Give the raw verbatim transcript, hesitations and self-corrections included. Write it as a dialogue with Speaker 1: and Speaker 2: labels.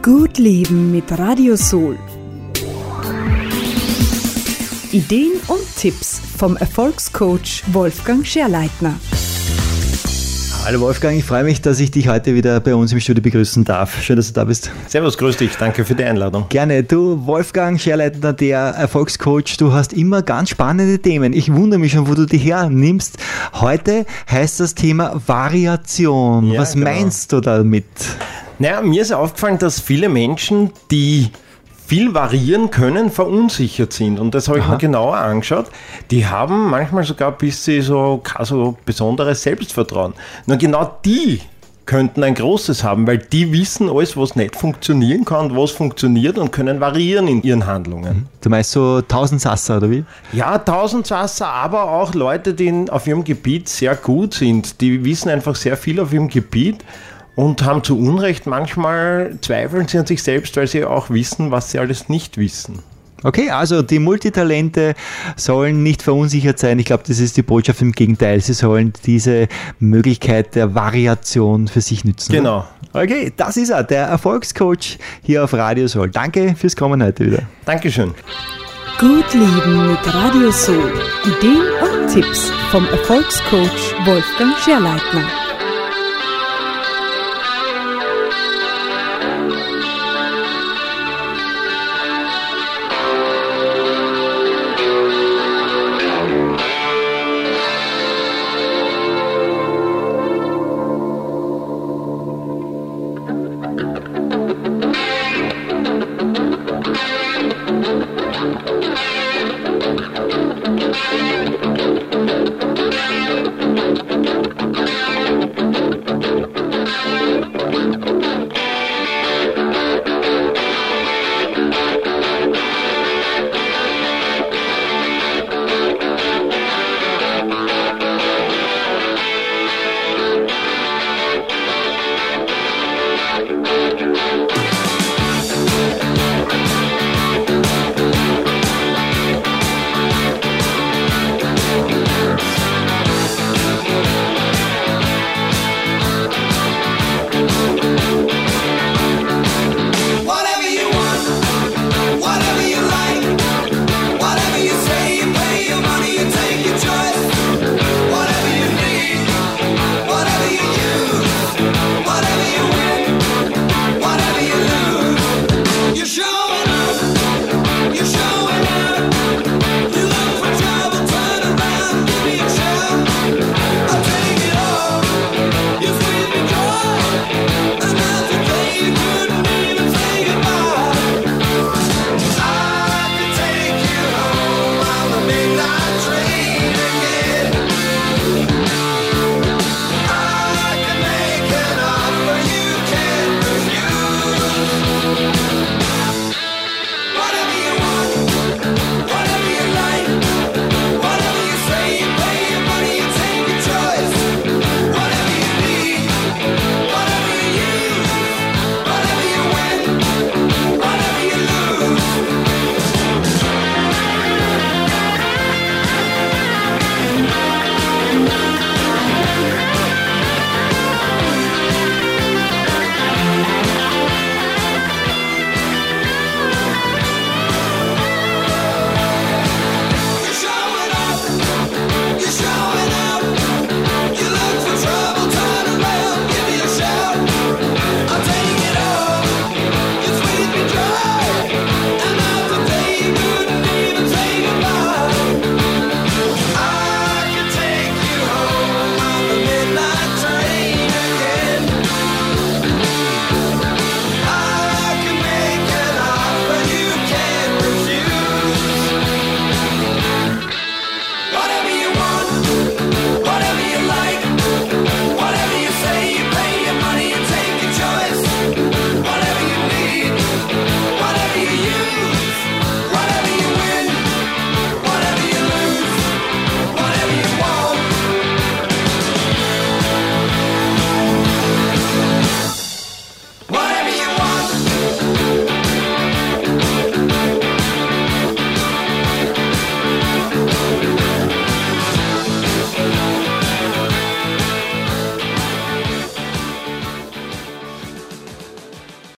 Speaker 1: Gut Leben mit Radio Soul. Ideen und Tipps vom Erfolgscoach Wolfgang Scherleitner.
Speaker 2: Hallo Wolfgang, ich freue mich, dass ich dich heute wieder bei uns im Studio begrüßen darf. Schön, dass du da bist.
Speaker 3: Servus, grüß dich, danke für die Einladung.
Speaker 2: Gerne. Du, Wolfgang Scherleitner, der Erfolgscoach, du hast immer ganz spannende Themen. Ich wundere mich schon, wo du die hernimmst. Heute heißt das Thema Variation. Ja, Was genau. meinst du damit?
Speaker 3: Naja, mir ist aufgefallen, dass viele Menschen, die viel variieren können, verunsichert sind. Und das habe ich Aha. mir genauer angeschaut. Die haben manchmal sogar bis sie so kein so besonderes Selbstvertrauen. Nur genau die könnten ein großes haben, weil die wissen alles, was nicht funktionieren kann und was funktioniert und können variieren in ihren Handlungen.
Speaker 2: Du meinst so Tausendsasser, oder wie?
Speaker 3: Ja, Tausendsasser, aber auch Leute, die auf ihrem Gebiet sehr gut sind. Die wissen einfach sehr viel auf ihrem Gebiet und haben zu Unrecht manchmal zweifeln sie an sich selbst, weil sie auch wissen, was sie alles nicht wissen.
Speaker 2: Okay, also die Multitalente sollen nicht verunsichert sein. Ich glaube, das ist die Botschaft. Im Gegenteil, sie sollen diese Möglichkeit der Variation für sich nützen.
Speaker 3: Genau.
Speaker 2: Okay, das ist er, der Erfolgscoach hier auf Radio Soul. Danke fürs Kommen heute wieder.
Speaker 3: Dankeschön.
Speaker 1: Gut Leben mit Radio Soul. Ideen und Tipps vom Erfolgscoach Wolfgang Scherleitner.